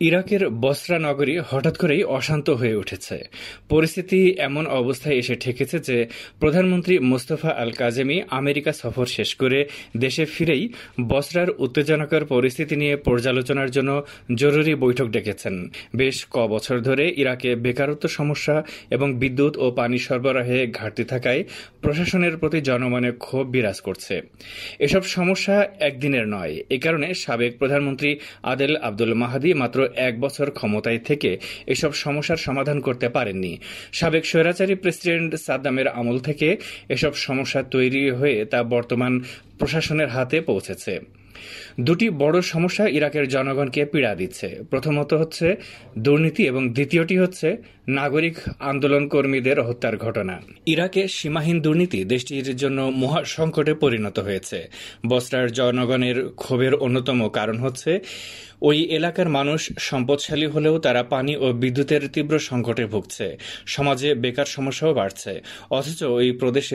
ইরাকের বসরা নগরী হঠাৎ করেই অশান্ত হয়ে উঠেছে। পরিস্থিতি এমন অবস্থায় এসে ঠেকেছে যে প্রধানমন্ত্রী মোস্তফা আল কাজেমি আমেরিকা সফর শেষ করে দেশে ফিরেই বসরার উত্তেজনাকর পরিস্থিতি নিয়ে পর্যালোচনার জন্য জরুরি বৈঠক ডেকেছেন। বেশ বছর ধরে ইরাকে বেকারত্ব সমস্যা এবং বিদ্যুৎ ও পানি সরবরাহে ঘাটতি থাকায় প্রশাসনের প্রতি জনমনে ক্ষোভ বিরাজ করছে। এসব সমস্যা একদিনের নয়। এ কারণে সাবেক প্রধানমন্ত্রী আদেল আব্দুল মাহাদি মাত্র 1 বছর ক্ষমতায় থেকে এসব সমস্যার সমাধান করতে পারেননি। সাবেক স্বৈরাচারী প্রেসিডেন্ট সাদ্দামের আমল থেকে এসব সমস্যা তৈরি হয়ে তা বর্তমান প্রশাসনের হাতে পৌঁছেছে। দুটি বড় সমস্যা ইরাকের জনগণকে পীড়া দিচ্ছে। প্রথমত হচ্ছে দুর্নীতি এবং দ্বিতীয়টি হচ্ছে নাগরিক আন্দোলন কর্মীদের হত্যার ঘটনা। ইরাকে সীমাহীন দুর্নীতি দেশটির জন্য মহা সংকটে পরিণত হয়েছে। বসরার জনগণের ক্ষোভের অন্যতম কারণ হচ্ছে ওই এলাকার মানুষ সম্পদশালী হলেও তারা পানি ও বিদ্যুতের তীব্র সংকটে ভুগছে। সমাজে বেকার সমস্যাও বাড়ছে। অথচ ওই প্রদেশে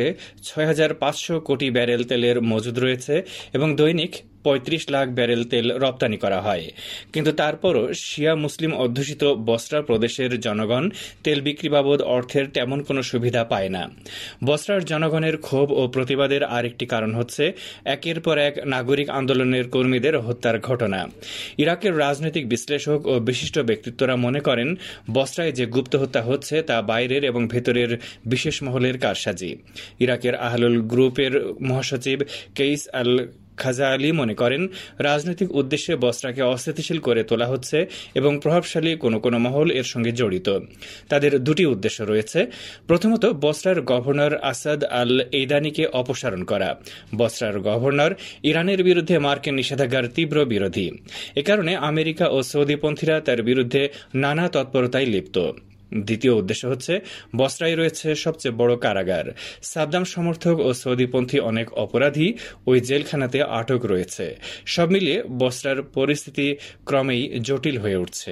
6,500 কোটি ব্যারেল তেলের মজুদ রয়েছে এবং দৈনিক 35 লাখ ব্যারেল তেল রপ্তানি করা হয়। কিন্তু তারপরও শিয়া মুসলিম অধ্যুষিত বসরা প্রদেশের জনগণ তেল বিক্রি বাবদ অর্থের তেমন কোনো সুবিধা পায় না। বসরার জনগণের ক্ষোভ ও প্রতিবাদের আরেকটি কারণ হচ্ছে একের পর এক নাগরিক আন্দোলনের কর্মীদের হত্যার ঘটনা। ইরাকের রাজনৈতিক বিশ্লেষক ও বিশিষ্ট ব্যক্তিত্বরা মনে করেন বসরায় যে গুপ্ত হত্যা হচ্ছে তা বাইরের এবং ভেতরের বিশেষ মহলের কারসাজি। ইরাকের আহলুল গ্রুপের মহাসচিব কেইস আল খাজালি মনে করেন রাজনৈতিক উদ্দেশ্যে বসরাকে অস্থিতিশীল করে তোলা হচ্ছে এবং প্রভাবশালী কোনো কোনো মহল এর সঙ্গে জড়িত। তাদের দুটি উদ্দেশ্য রয়েছে। প্রথমত, বসরার গভর্নর আসাদ আল এইদানিকে অপসারণ করা। বসরার গভর্নর ইরানের বিরুদ্ধে মার্কিন নিষেধাজ্ঞার তীব্র বিরোধী। এ কারণে আমেরিকা ও সৌদিপন্থীরা তার বিরুদ্ধে নানা তৎপরতায় লিপ্ত। দ্বিতীয় উদ্দেশ্য হচ্ছে বসরায় রয়েছে সবচেয়ে বড় কারাগার। সাদ্দাম সমর্থক ও সৌদিপন্থী অনেক অপরাধী ওই জেলখানাতে আটক রয়েছে। সব মিলিয়ে বসরার পরিস্থিতি ক্রমেই জটিল হয়ে উঠছে।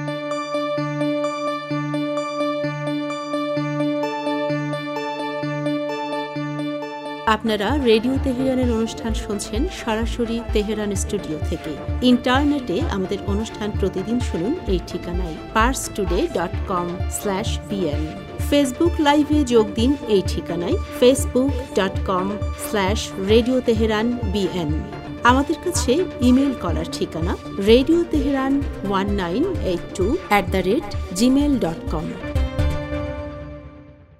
আপনারা রেডিও তেহরানের অনুষ্ঠান শুনছেন সরাসরি তেহরান স্টুডিও থেকে। ইন্টারনেটে আমাদের অনুষ্ঠান প্রতিদিন শুনুন এই ঠিকানায় parstoday.com/bn। ফেসবুক লাইভে যোগ দিন এই ঠিকানায় facebook.com/radio tehran bn। আমাদের কাছে ইমেল করার ঠিকানা radioteheran1982@gmail.com।